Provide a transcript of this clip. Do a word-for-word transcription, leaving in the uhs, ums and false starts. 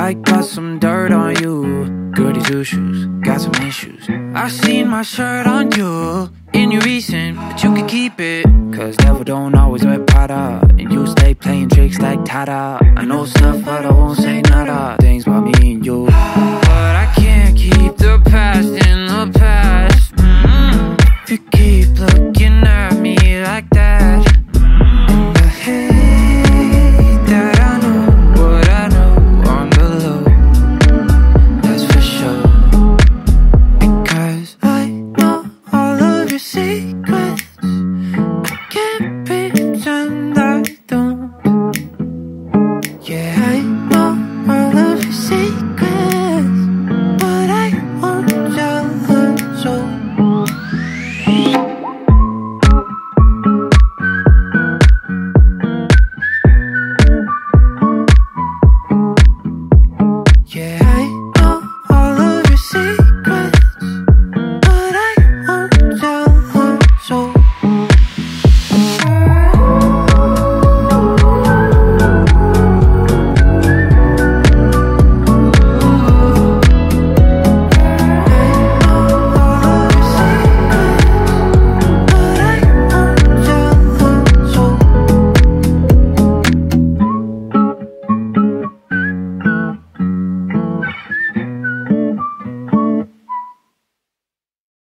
like got some dirt on you. Goody two shoes, got some issues. I seen my shirt on you in your recent, but you can keep it. Cause devil don't always wear Prada, and you stay playing tricks like Tada. I know stuff but I won't say nada, things about me and you. But I can't keep the past